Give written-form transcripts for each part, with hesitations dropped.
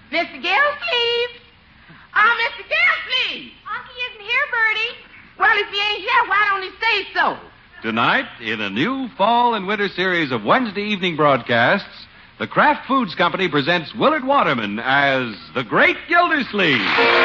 Mr. Gillsleeve. Oh, Mr. Gillsleeve. Unky isn't here, Bertie. Well, if he ain't here, why don't he say so? Tonight, in a new fall and winter series of Wednesday evening broadcasts, the Kraft Foods Company presents Willard Waterman as the Great Gildersleeve.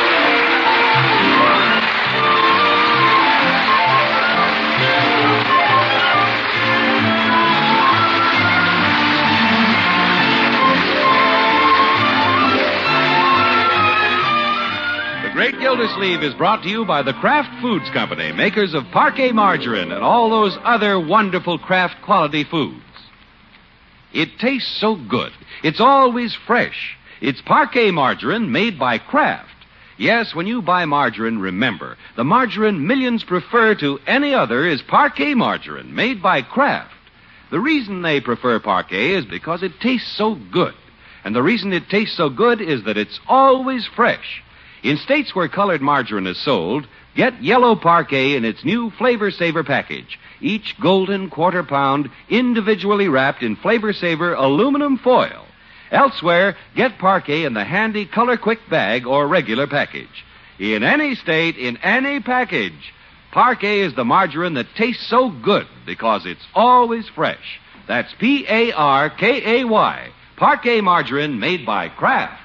The Great Gildersleeve is brought to you by the Kraft Foods Company, makers of Parquet margarine and all those other wonderful Kraft quality foods. It tastes so good. It's always fresh. It's Parquet margarine made by Kraft. Yes, when you buy margarine, remember, the margarine millions prefer to any other is Parquet margarine made by Kraft. The reason they prefer Parquet is because it tastes so good. And the reason it tastes so good is that it's always fresh. In states where colored margarine is sold, get yellow Parquet in its new Flavor Saver package, each golden quarter pound individually wrapped in Flavor Saver aluminum foil. Elsewhere, get Parquet in the handy Color Quick bag or regular package. In any state, in any package, Parquet is the margarine that tastes so good because it's always fresh. That's P-A-R-K-A-Y, Parquet margarine made by Kraft.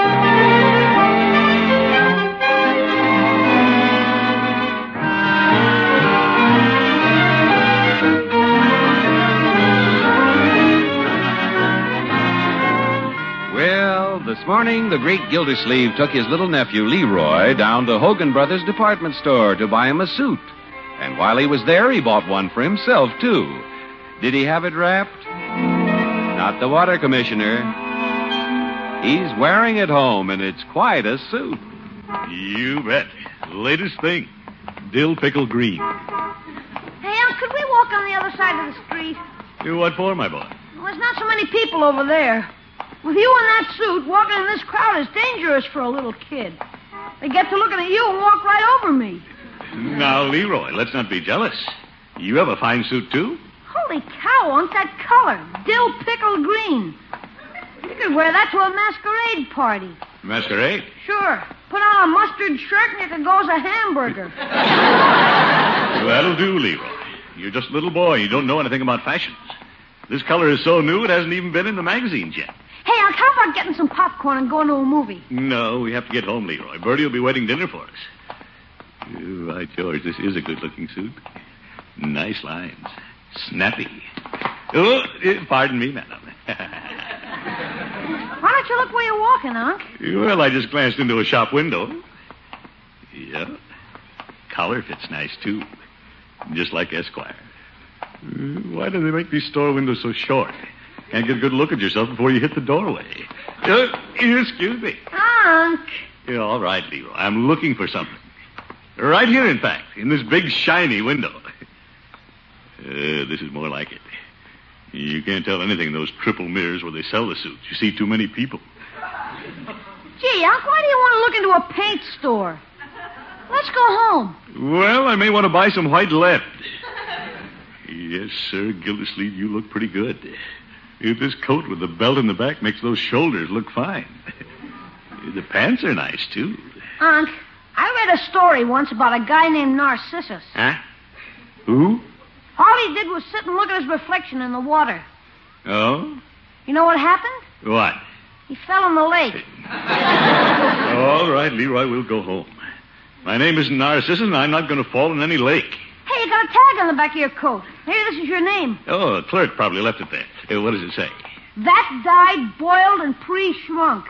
This morning, the Great Gildersleeve took his little nephew, Leroy, down to Hogan Brothers department store to buy him a suit. And while he was there, he bought one for himself, too. Did he have it wrapped? Not the water commissioner. He's wearing it home, and it's quite a suit. You bet. Latest thing. Dill pickle green. Hey, could we walk on the other side of the street? What for, my boy? Well, there's not so many people over there. With you in that suit, walking in this crowd is dangerous for a little kid. They get to looking at you and walk right over me. Now, Leroy, let's not be jealous. You have a fine suit, too? Holy cow, Unc, that color. Dill pickle green. You could wear that to a masquerade party. Masquerade? Sure. Put on a mustard shirt and you could go as a hamburger. That'll do, Leroy. You're just a little boy. You don't know anything about fashions. This color is so new it hasn't even been in the magazines yet. Hey, Unc, how about getting some popcorn and going to a movie? No, we have to get home, Leroy. Bertie will be waiting dinner for us. By George, this is a good-looking suit. Nice lines. Snappy. Oh, pardon me, madam. Why don't you look where you're walking, Unc? Well, I just glanced into a shop window. Yeah. Collar fits nice, too. Just like Esquire. Why do they make these store windows so short? Can't get a good look at yourself before you hit the doorway. Excuse me. Unc. Yeah, all right, Leroy. I'm looking for something. Right here, in fact, in this big, shiny window. This is more like it. You can't tell anything in those triple mirrors where they sell the suits. You see too many people. Gee, Unc, why do you want to look into a paint store? Let's go home. Well, I may want to buy some white lead. Yes, sir, Gildersleeve, you look pretty good. This coat with the belt in the back makes those shoulders look fine. The pants are nice, too. Unc, I read a story once about a guy named Narcissus. Huh? Who? All he did was sit and look at his reflection in the water. Oh? You know what happened? What? He fell in the lake. All right, Leroy, we'll go home. My name isn't Narcissus, and I'm not going to fall in any lake. Hey, you got a tag on the back of your coat. Maybe this is your name. Oh, a clerk probably left it there. What does it say? That died boiled and pre-shrunk.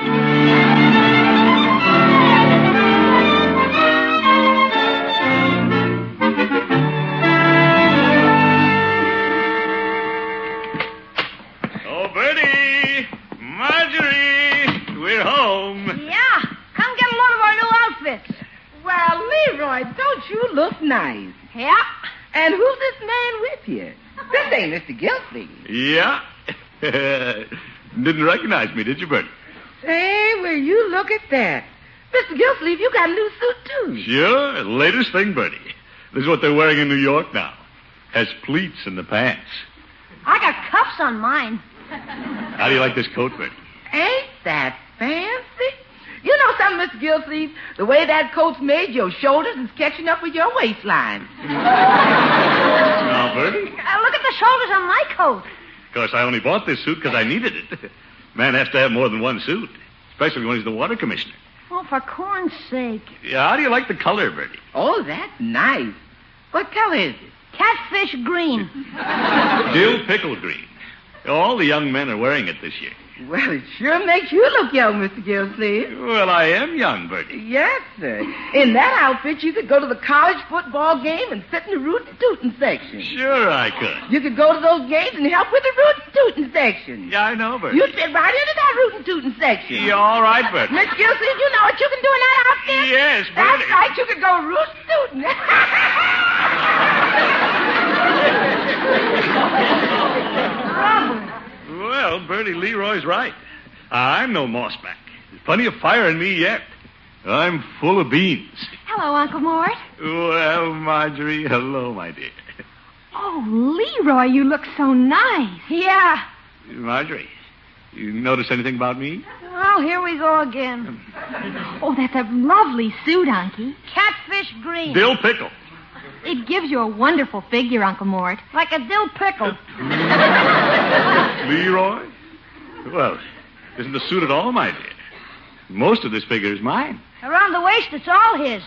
Oh, Bertie! Marjorie! We're home. Yeah, come get a load of our new outfits. Well, Leroy, don't you look nice? Yeah. And who's this man with you? This ain't Mr. Gilsleeve. Yeah. Didn't recognize me, did you, Bertie? Say, will you look at that? Mr. Gilsleeve, you got a new suit, too. Sure. Latest thing, Bertie. This is what they're wearing in New York now. Has pleats in the pants. I got cuffs on mine. How do you like this coat, Bertie? Ain't that fancy? Mr. Gillsleeve, the way that coat's made, your shoulders is catching up with your waistline. Now, Bertie. Look at the shoulders on my coat. Of course, I only bought this suit because I needed it. Man has to have more than one suit, especially when he's the water commissioner. Oh, for corn's sake. Yeah, how do you like the color, Bertie? Oh, that's nice. What color is it? Catfish green. Dill pickle green. All the young men are wearing it this year. Well, it sure makes you look young, Mr. Gillsleeve. Well, I am young, Bertie. Yes, sir. In that outfit, you could go to the college football game and sit in the rootin' tootin' section. Sure I could. You could go to those games and help with the rootin' tootin' section. Yeah, I know, Bertie. You fit right into that rootin' tootin' section. Yeah, all right, Bertie. Miss Gillsleeve, you know what you can do in that outfit? Yes, That's Bertie. right, you could go rootin' tootin'. Well, Bertie, Leroy's right. I'm no mossback. There's plenty of fire in me yet. I'm full of beans. Hello, Uncle Mort. Well, Marjorie, hello, my dear. Oh, Leroy, you look so nice. Yeah. Marjorie, you notice anything about me? Oh, here we go again. Oh, that's a lovely suit, Unky. Catfish green. Dill pickle. It gives you a wonderful figure, Uncle Mort. Like a dill pickle. Leroy? Well, isn't the suit at all, my dear? Most of this figure is mine. Around the waist, it's all his.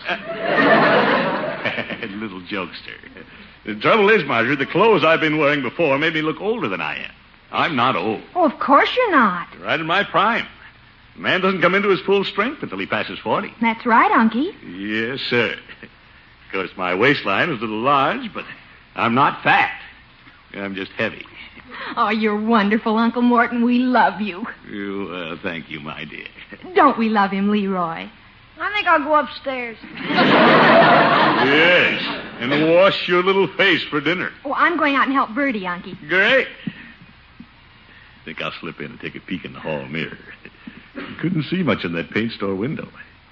Little jokester. The trouble is, Marjorie, the clothes I've been wearing before made me look older than I am. I'm not old. Oh, of course you're not. Right in my prime. A man doesn't come into his full strength until he passes 40. That's right, Unky. Yes, sir. Of course, my waistline is a little large, but I'm not fat. I'm just heavy. Oh, you're wonderful, Uncle Morton. We love you. Thank you, my dear. Don't we love him, Leroy? I think I'll go upstairs. Yes, and wash your little face for dinner. Oh, I'm going out and help Bertie, Unky. Great. Think I'll slip in and take a peek in the hall mirror. Couldn't see much in that paint store window.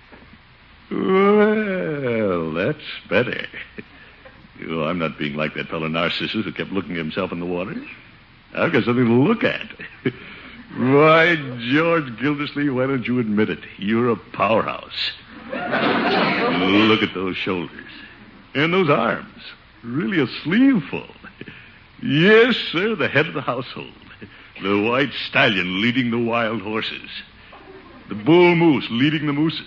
Well, that's better. Oh, I'm not being like that fellow Narcissus who kept looking at himself in the water. I've got something to look at. Why, George Gildersleeve, why don't you admit it? You're a powerhouse. Look at those shoulders. And those arms. Really a sleeveful. Yes, sir, the head of the household. The white stallion leading the wild horses. The bull moose leading the mooses.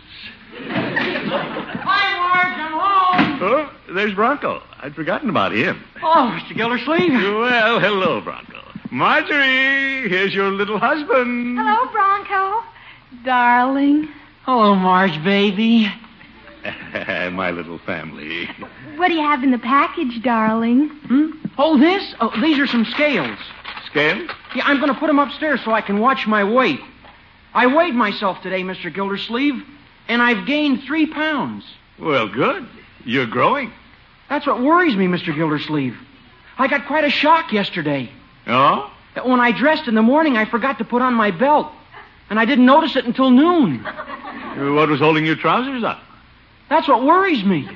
Hi, Marge, I'm home. Oh, there's Bronco. I'd forgotten about him. Oh, Mr. Gildersleeve. Well, hello, Bronco. Marjorie, here's your little husband. Hello, Bronco. Darling. Hello, Marge, baby. My little family. What do you have in the package, darling? Oh, this? Oh, these are some scales. Scale? Yeah, I'm going to put them upstairs so I can watch my weight. I weighed myself today, Mr. Gildersleeve, and I've gained 3 pounds. Well, good. You're growing. That's what worries me, Mr. Gildersleeve. I got quite a shock yesterday. Oh? When I dressed in the morning, I forgot to put on my belt, and I didn't notice it until noon. What was holding your trousers up? That's what worries me.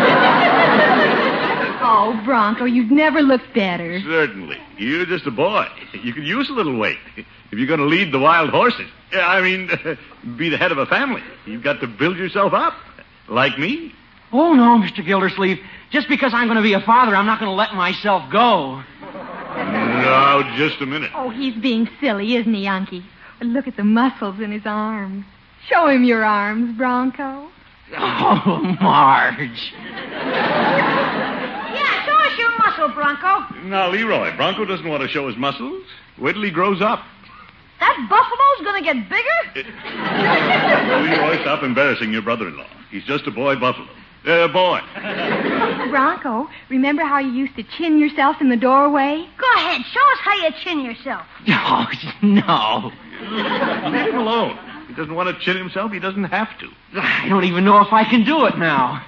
Oh, Bronco, you've never looked better. Certainly. You're just a boy. You could use a little weight. If you're going to lead the wild horses, be the head of a family, you've got to build yourself up. Like me. Oh, no, Mr. Gildersleeve. Just because I'm going to be a father, I'm not going to let myself go. Now, just a minute. Oh, he's being silly, isn't he, Unky? Look at the muscles in his arms. Show him your arms, Bronco. Oh, Marge. Yeah, show us your muscle, Bronco. Now, Leroy, Bronco doesn't want to show his muscles. Wait till he grows up. That buffalo's going to get bigger? Leroy, stop embarrassing your brother-in-law. He's just a boy buffalo. Boy. Bronco, remember how you used to chin yourself in the doorway? Go ahead, show us how you chin yourself. Oh, no. Leave him alone. He doesn't want to chin himself. He doesn't have to. I don't even know if I can do it now.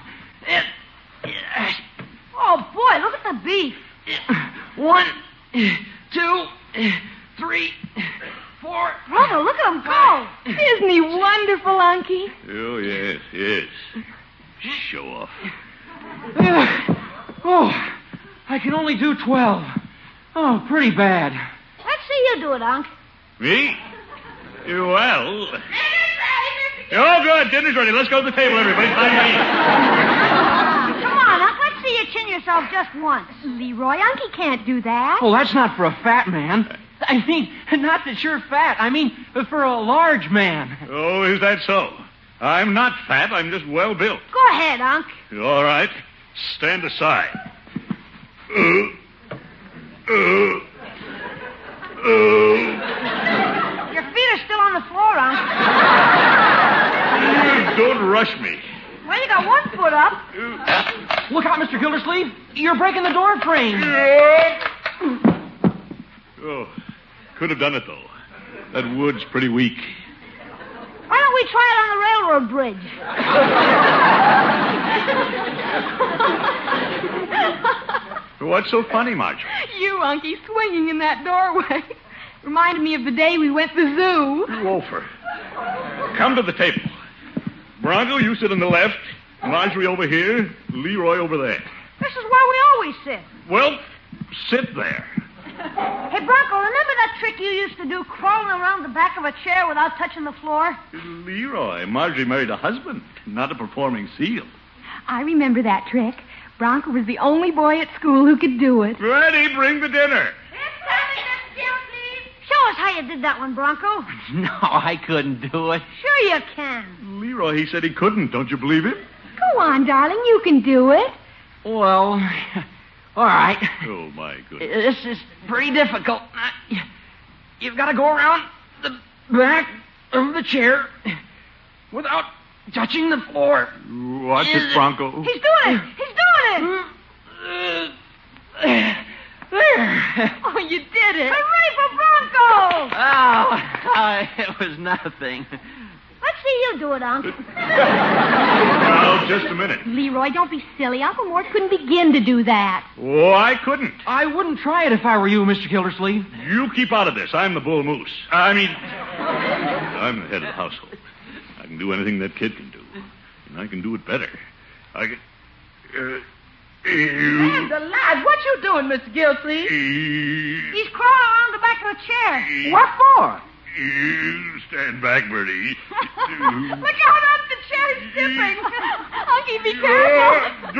Oh, boy, look at the beef. 1, 2, 3, 4. Brother, look at him go. Isn't he wonderful, Unky? Oh, yes, yes. Show off. Oh, I can only do 12. Oh, pretty bad. Let's see you do it, Unc. Me? Well... Mr. Oh, good. Dinner's ready. Let's go to the table, everybody. Time to eat. Come on, Unc. Let's see you chin yourself just once. Leroy, Unky can't do that. Well, that's not for a fat man. I mean, not that you're fat. I mean, for a large man. Oh, is that so? I'm not fat. I'm just well built. Go ahead, Unc. All right. Stand aside. Your feet are still on the floor, Unc. Don't rush me. Well, you got one foot up. Look out, Mr. Gildersleeve. You're breaking the door frame. Oh, could have done it, though. That wood's pretty weak. Why don't we try it on the railroad bridge? What's so funny, Marjorie? You, Unky, swinging in that doorway. Reminded me of the day we went to the zoo. Wolfer, come to the table. Bronco, you sit on the left. Marjorie over here. Leroy over there. This is where we always sit. Well, sit there. Hey, Bronco, remember that trick you used to do, crawling around the back of a chair without touching the floor? Leroy, Marjorie married a husband, not a performing seal. I remember that trick. Bronco was the only boy at school who could do it. Ready, bring the dinner. It's coming, Miss Gilsey. Show us how you did that one, Bronco. No, I couldn't do it. Sure you can. Leroy, he said he couldn't. Don't you believe him? Go on, darling. You can do it. Well, all right. Oh, my goodness. This is pretty difficult. You've got to go around the back of the chair without touching the floor. Watch it, Bronco. He's doing it. He's doing it. There. Oh, you did it. Hooray for Bronco. Oh, it was nothing. Let's see you do it, Unc. Now, just a minute. Leroy, don't be silly. Uncle Mort couldn't begin to do that. Oh, I couldn't. I wouldn't try it if I were you, Mr. Gildersleeve. You keep out of this. I'm the bull moose. I'm the head of the household. I can do anything that kid can do. And I can do it better. I can... And the lads, what you doing, Mr. Gilsey? He's crawling around the back of a chair. What for? Stand back, Bertie. Look out, Unc. The chair's dipping. Unky, be careful.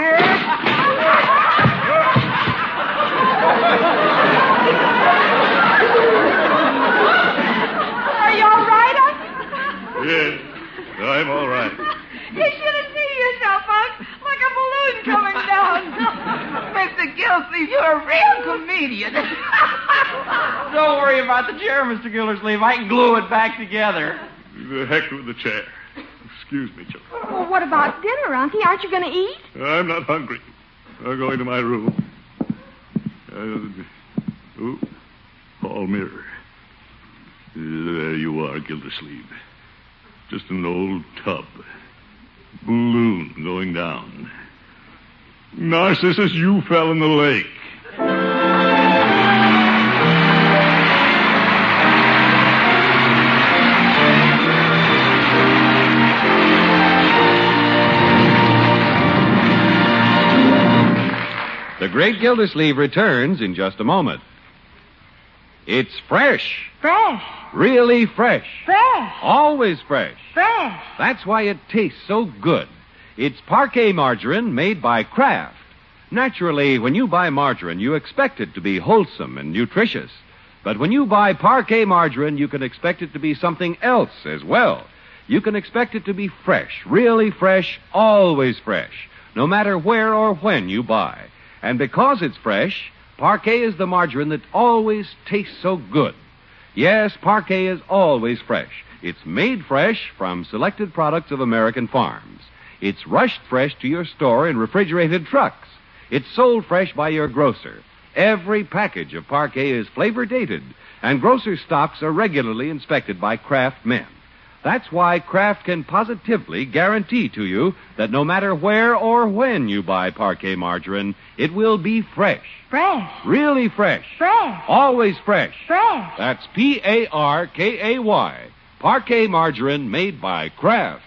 Are you all right, Unc? Yes, I'm all right. You should have seen yourself, Unc. Like a balloon coming down. Mr. Gilsey, you're a real comedian. Don't worry about the chair, Mr. Gildersleeve. I can glue it back together. The heck with the chair. Excuse me, children. Well, what about dinner, Unky? Aren't you going to eat? I'm not hungry. I'll go into my room. Hall mirror. There you are, Gildersleeve. Just an old tub. Balloon going down. Narcissus, you fell in the lake. The Great Gildersleeve returns in just a moment. It's fresh. Fresh. Really fresh. Fresh. Always fresh. Fresh. That's why it tastes so good. It's Parquet margarine made by Kraft. Naturally, when you buy margarine, you expect it to be wholesome and nutritious. But when you buy Parquet margarine, you can expect it to be something else as well. You can expect it to be fresh, really fresh, always fresh, no matter where or when you buy. And because it's fresh, Parquet is the margarine that always tastes so good. Yes, Parquet is always fresh. It's made fresh from selected products of American farms. It's rushed fresh to your store in refrigerated trucks. It's sold fresh by your grocer. Every package of Parquet is flavor dated, and grocer stocks are regularly inspected by Kraft men. That's why Kraft can positively guarantee to you that no matter where or when you buy Parquet margarine, it will be fresh. Fresh. Really fresh. Fresh. Always fresh. Fresh. That's Parkay. Parquet margarine made by Kraft.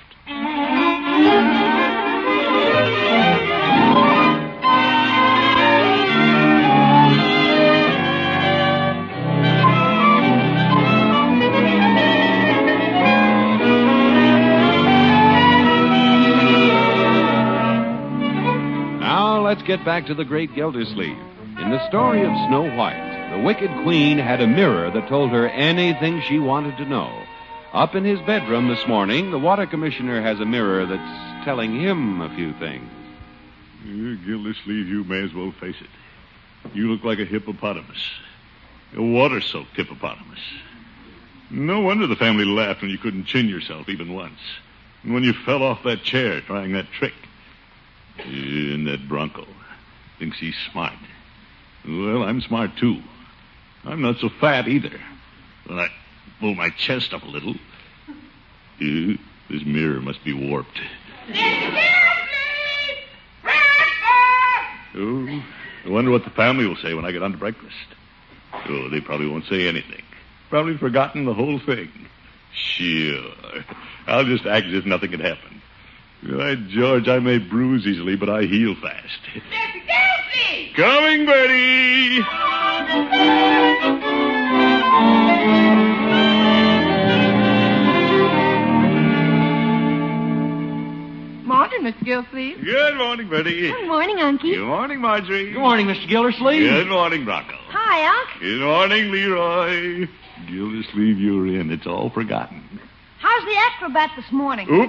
get back to the Great Gildersleeve. In the story of Snow White, the wicked queen had a mirror that told her anything she wanted to know. Up in his bedroom this morning, the water commissioner has a mirror that's telling him a few things. Gildersleeve, you may as well face it. You look like a hippopotamus. A water-soaked hippopotamus. No wonder the family laughed when you couldn't chin yourself even once. And when you fell off that chair trying that trick. And that Bronco thinks he's smart. Well, I'm smart, too. I'm not so fat, either. When I pull my chest up a little, this mirror must be warped. Oh, I wonder what the family will say when I get on to breakfast. Oh, they probably won't say anything. Probably forgotten the whole thing. Sure. I'll just act as if nothing had happened. By George, I may bruise easily, but I heal fast. Gildersleeve! Coming, Bertie! Morning, Mr. Gildersleeve. Good morning, Bertie. Good morning, Unky. Good morning, Marjorie. Good morning, Mr. Gildersleeve. Good morning, Bronco. Hi, Unc. Good morning, Leroy. Gildersleeve, you're in. It's all forgotten. How's the acrobat this morning? Oop.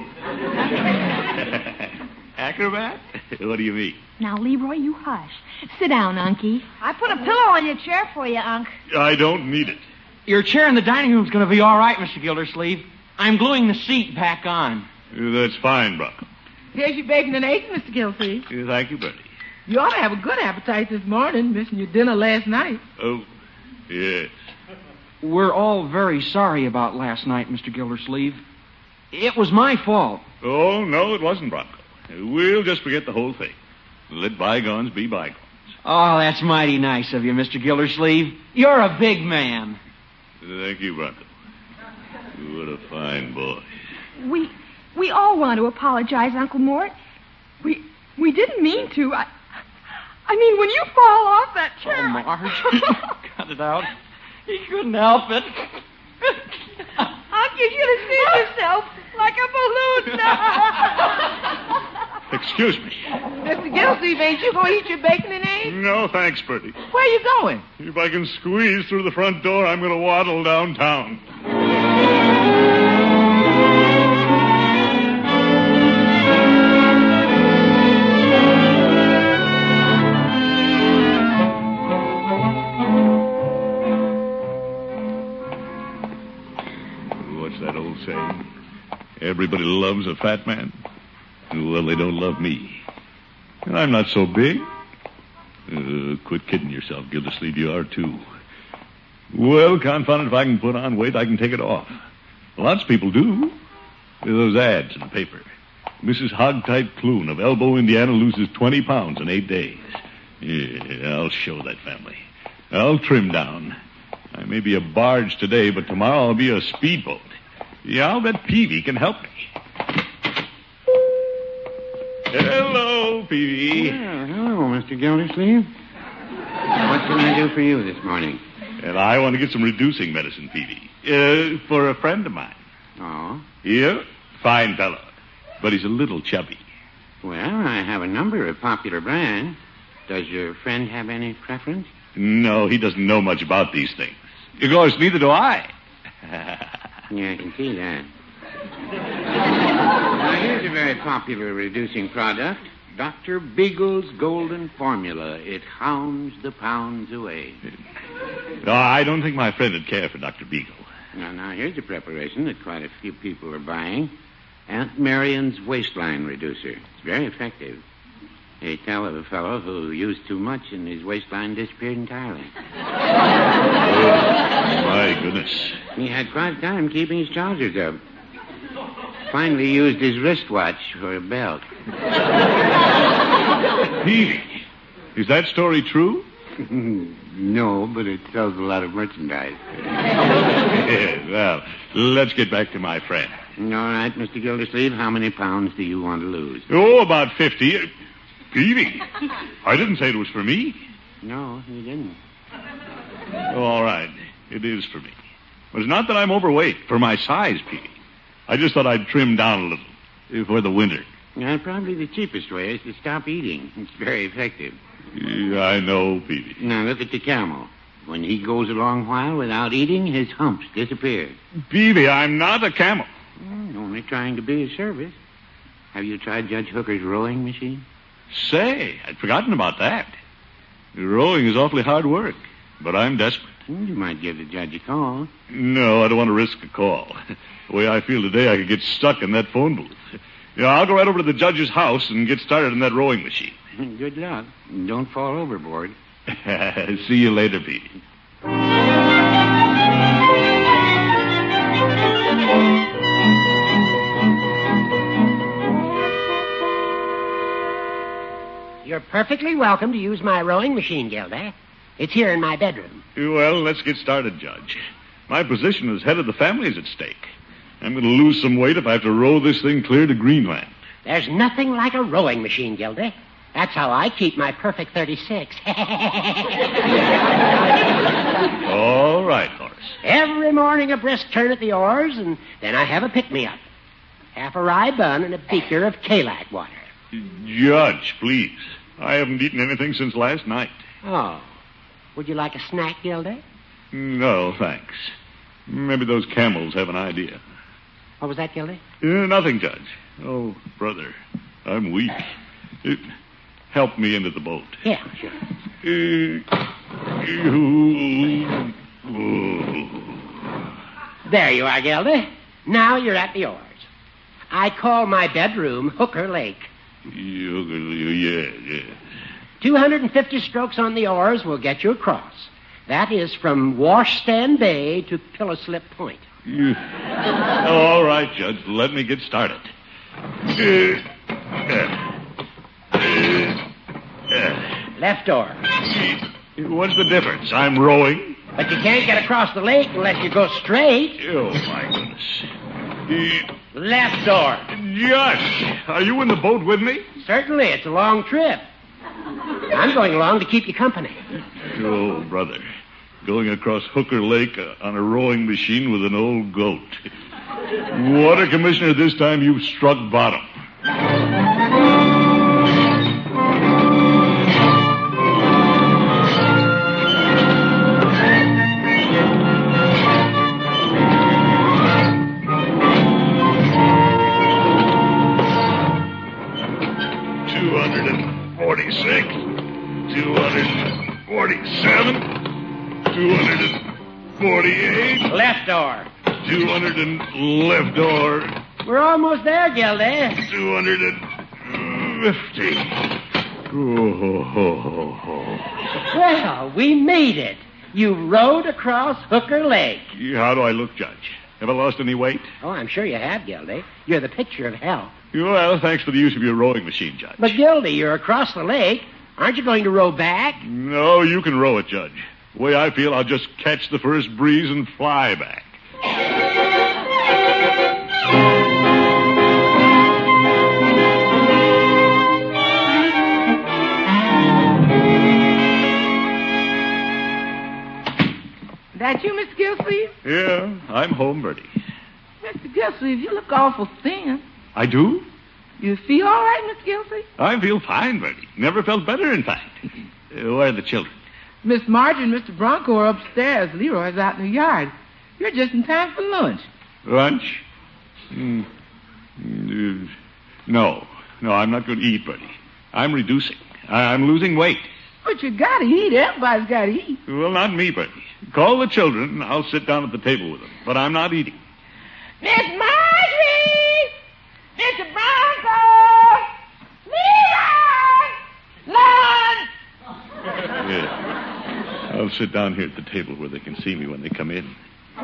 Acrobat? What do you mean? Now, Leroy, you hush. Sit down, Unky. I put a pillow on your chair for you, Unc. I don't need it. Your chair in the dining room's going to be all right, Mr. Gildersleeve. I'm gluing the seat back on. That's fine, Bronco. Here's your bacon and eggs, Mr. Gildersleeve. Thank you, Bertie. You ought to have a good appetite this morning, missing your dinner last night. Oh, yes. We're all very sorry about last night, Mr. Gildersleeve. It was my fault. Oh, no, it wasn't, Bronco. We'll just forget the whole thing. Let bygones be bygones. Oh, that's mighty nice of you, Mr. Gildersleeve. You're a big man. Thank you, Bronco. What a fine boy. We all want to apologize, Uncle Mort. We didn't mean to. I mean, when you fall off that chair... Oh, Marge. Cut it out. You couldn't help it. Unc, you should have seen yourself like a balloon. Excuse me. Mr. Gildersleeve, ain't you going to eat your bacon and eggs? No, thanks, Bertie. Where you going? If I can squeeze through the front door, I'm going to waddle downtown. What's that old saying? Everybody loves a fat man. Well, they don't love me. And I'm not so big. Quit kidding yourself, Gildersleeve. You are, too. Well, confound it, if I can put on weight, I can take it off. Lots of people do. Those ads in the paper. Mrs. Hogtight Clune of Elbow, Indiana, loses 20 pounds in 8 days. Yeah, I'll show that family. I'll trim down. I may be a barge today, but tomorrow I'll be a speedboat. Yeah, I'll bet Peavy can help me. Hello, Peavy. Well, hello, Mr. Gildersleeve. What can I do for you this morning? And I want to get some reducing medicine, Peavy. For a friend of mine. Oh? Yeah, fine fellow. But he's a little chubby. Well, I have a number of popular brands. Does your friend have any preference? No, he doesn't know much about these things. Of course, neither do I. Yeah, I can see that. Now, here's a very popular reducing product. Dr. Beagle's Golden Formula. It hounds the pounds away. No, I don't think my friend would care for Dr. Beagle. Now, here's a preparation that quite a few people are buying. Aunt Marion's Waistline Reducer. It's very effective. They tell of a fellow who used too much and his waistline disappeared entirely. Oh, my goodness. He had quite a time keeping his trousers up. Finally used his wristwatch for a belt. Peavy, is that story true? No, but it sells a lot of merchandise. Well, let's get back to my friend. All right, Mr. Gildersleeve, how many pounds do you want to lose? Oh, about 50. Peavy, I didn't say it was for me. No, you didn't. All right, it is for me. But it's not that I'm overweight for my size, Peavy. I just thought I'd trim down a little for the winter. Probably the cheapest way is to stop eating. It's very effective. Yeah, I know, Peavy. Now, look at the camel. When he goes a long while without eating, his humps disappear. Peavy, I'm not a camel. Only trying to be of service. Have you tried Judge Hooker's rowing machine? Say, I'd forgotten about that. Rowing is awfully hard work, but I'm desperate. You might give the judge a call. No, I don't want to risk a call. The way I feel today, I could get stuck in that phone booth. Yeah, I'll go right over to the judge's house and get started in that rowing machine. Good luck. Don't fall overboard. See you later, Pete. You're perfectly welcome to use my rowing machine, Gildy. It's here in my bedroom. Well, let's get started, Judge. My position as head of the family is at stake. I'm going to lose some weight if I have to row this thing clear to Greenland. There's nothing like a rowing machine, Gildy. That's how I keep my perfect 36. All right, horse. Every morning a brisk turn at the oars, and then I have a pick-me-up. Half a rye bun and a beaker of Kalak water. Judge, please. I haven't eaten anything since last night. Oh. Would you like a snack, Gildy? No, thanks. Maybe those camels have an idea. What was that, Gildy? Nothing, Judge. Oh, brother, I'm weak. Help me into the boat. Yeah, sure. There you are, Gildy. Now you're at the oars. I call my bedroom Hooker Lake. Yeah. 250 strokes on the oars will get you across. That is from Washstand Bay to Pillow Slip Point. All right, Judge. Let me get started. Left oar. What's the difference? I'm rowing. But you can't get across the lake unless you go straight. Oh, my goodness. Left oar. Judge, are you in the boat with me? Certainly. It's a long trip. I'm going along to keep you company. Oh, brother. Going across Hooker Lake on a rowing machine with an old goat. Water Commissioner, this time you've struck bottom. 246, 247, 248. Left oar. 200 and left oar. We're almost there, Gildy. 250. Well, we made it. You rowed across Hooker Lake. How do I look, Judge? Have I lost any weight? Oh, I'm sure you have, Gildy. You're the picture of health. Well, thanks for the use of your rowing machine, Judge. But, Gildy, you're across the lake. Aren't you going to row back? No, you can row it, Judge. The way I feel, I'll just catch the first breeze and fly back. That you, Mr. Gillsleeve? Yeah, I'm home, Bertie. Mr. Gillsleeve, you look awful thin. I do? You feel all right, Mr. Gillsleeve? I feel fine, Bertie. Never felt better, in fact. Where are the children? Miss Marjorie and Mr. Bronco are upstairs. Leroy's out in the yard. You're just in time for lunch. Lunch? No, I'm not going to eat, Bertie. I'm reducing. I'm losing weight. But you gotta eat. Everybody's gotta eat. Well, not me, Bertie. Call the children, and I'll sit down at the table with them. But I'm not eating. Miss Marjorie! Mr. Bronco! Leroy! Lunch! Yeah. I'll sit down here at the table where they can see me when they come in.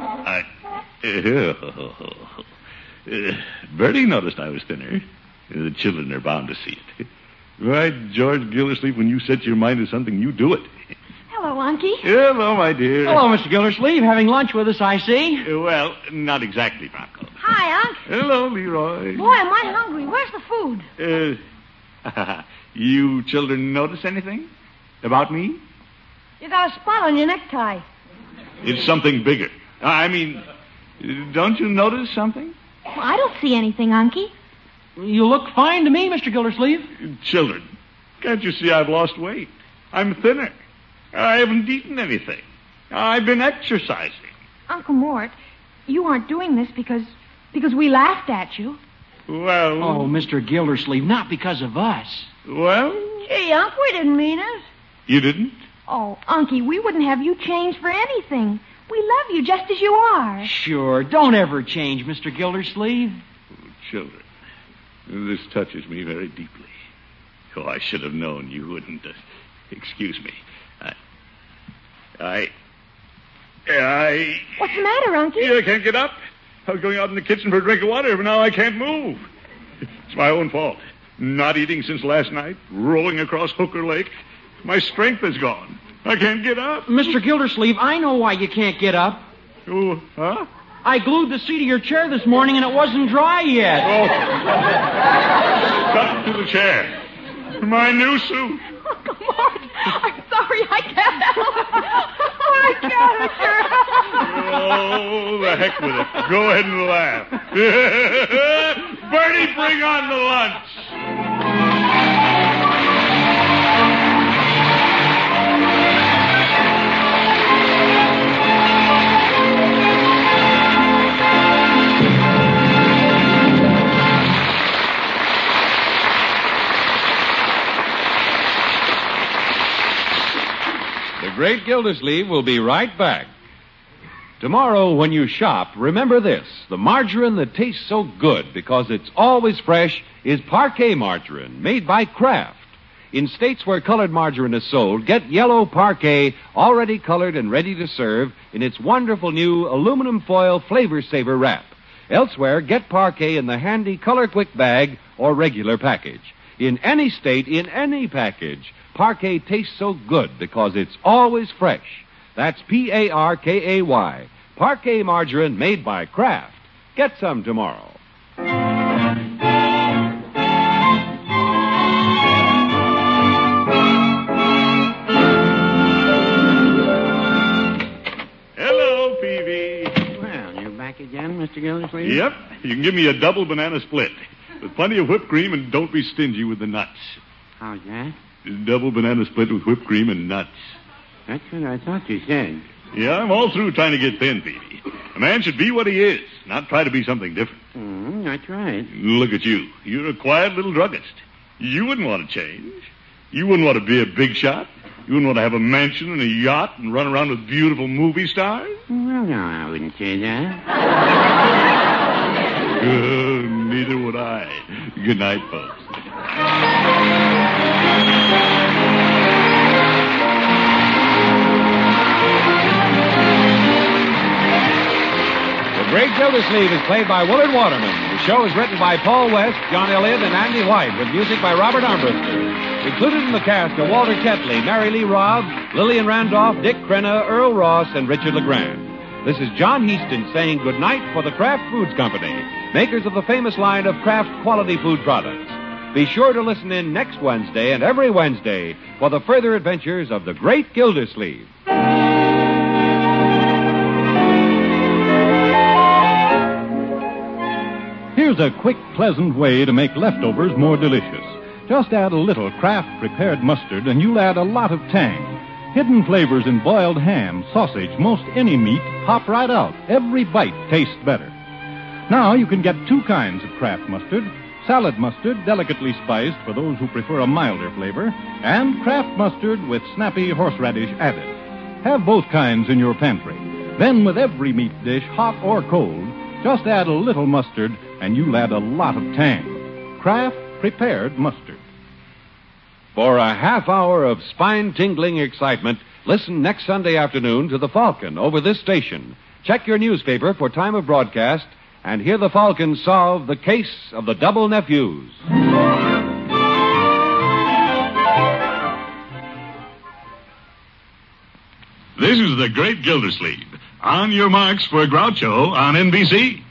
Bertie noticed I was thinner. The children are bound to see it. Right, George Gildersleeve, when you set your mind to something, you do it. Hello, Unky. Hello, my dear. Hello, Mr. Gildersleeve. Having lunch with us, I see. Well, not exactly, Bronco. Hi, Unc. Hello, Leroy. Boy, am I hungry. Where's the food? You children notice anything about me? You got a spot on your necktie. It's something bigger. I mean, don't you notice something? Well, I don't see anything, Unky. You look fine to me, Mr. Gildersleeve. Children, can't you see I've lost weight? I'm thinner. I haven't eaten anything. I've been exercising. Uncle Mort, you aren't doing this because we laughed at you. Well... Oh, Mr. Gildersleeve, not because of us. Well... Gee, Unc, we didn't mean it. You didn't? Oh, Unky, we wouldn't have you change for anything. We love you just as you are. Sure, don't ever change, Mr. Gildersleeve. Oh, children, this touches me very deeply. Oh, I should have known you wouldn't. Excuse me. I... What's the matter, Unky? I can't get up. I was going out in the kitchen for a drink of water, but now I can't move. It's my own fault. Not eating since last night, rolling across Hooker Lake. My strength is gone. I can't get up. Mr. Gildersleeve, I know why you can't get up. Oh, huh? I glued the seat of your chair this morning and it wasn't dry yet. Oh. Stuck to the chair. My new suit. Uncle Mort, I'm sorry, I can't help it. Oh, the heck with it. Go ahead and laugh. Bertie, bring on the lunch. The Great Gildersleeve will be right back. Tomorrow, when you shop, remember this. The margarine that tastes so good because it's always fresh is Parquet margarine, made by Kraft. In states where colored margarine is sold, get yellow Parquet, already colored and ready to serve, in its wonderful new aluminum foil Flavor Saver wrap. Elsewhere, get Parquet in the handy Color Quick bag or regular package. In any state, in any package, Parquet tastes so good because it's always fresh. That's Parkay. Parquet margarine made by Kraft. Get some tomorrow. Hello, Peavy. Well, you're back again, Mr. Gildersleeve? Yep. You can give me a double banana split with plenty of whipped cream, and don't be stingy with the nuts. How's that? Double banana split with whipped cream and nuts. That's what I thought you said. Yeah, I'm all through trying to get thin, Peavy. A man should be what he is, not try to be something different. That's right. Look at you. You're a quiet little druggist. You wouldn't want to change. You wouldn't want to be a big shot. You wouldn't want to have a mansion and a yacht and run around with beautiful movie stars. Well, no, I wouldn't say that. Neither would I. Good night, folks. The Great Gildersleeve is played by Willard Waterman. The show is written by Paul West, John Elliott, and Andy White, with music by Robert Armbruster. Included in the cast are Walter Tetley, Mary Lee Robb, Lillian Randolph, Dick Crenna, Earl Ross, and Richard LeGrand. This is John Heaston saying goodnight for the Kraft Foods Company, makers of the famous line of Kraft quality food products. Be sure to listen in next Wednesday and every Wednesday for the further adventures of the Great Gildersleeve. Here's a quick, pleasant way to make leftovers more delicious. Just add a little Kraft prepared mustard and you'll add a lot of tang. Hidden flavors in boiled ham, sausage, most any meat pop right out. Every bite tastes better. Now you can get two kinds of Kraft mustard. Salad mustard, delicately spiced for those who prefer a milder flavor, and Kraft mustard with snappy horseradish added. Have both kinds in your pantry. Then with every meat dish, hot or cold, just add a little mustard and you'll add a lot of tang. Kraft prepared mustard. For a half hour of spine-tingling excitement, listen next Sunday afternoon to The Falcon over this station. Check your newspaper for time of broadcast and hear the Falcon solve the case of the double nephews. This is the Great Gildersleeve. On your marks for Groucho on NBC.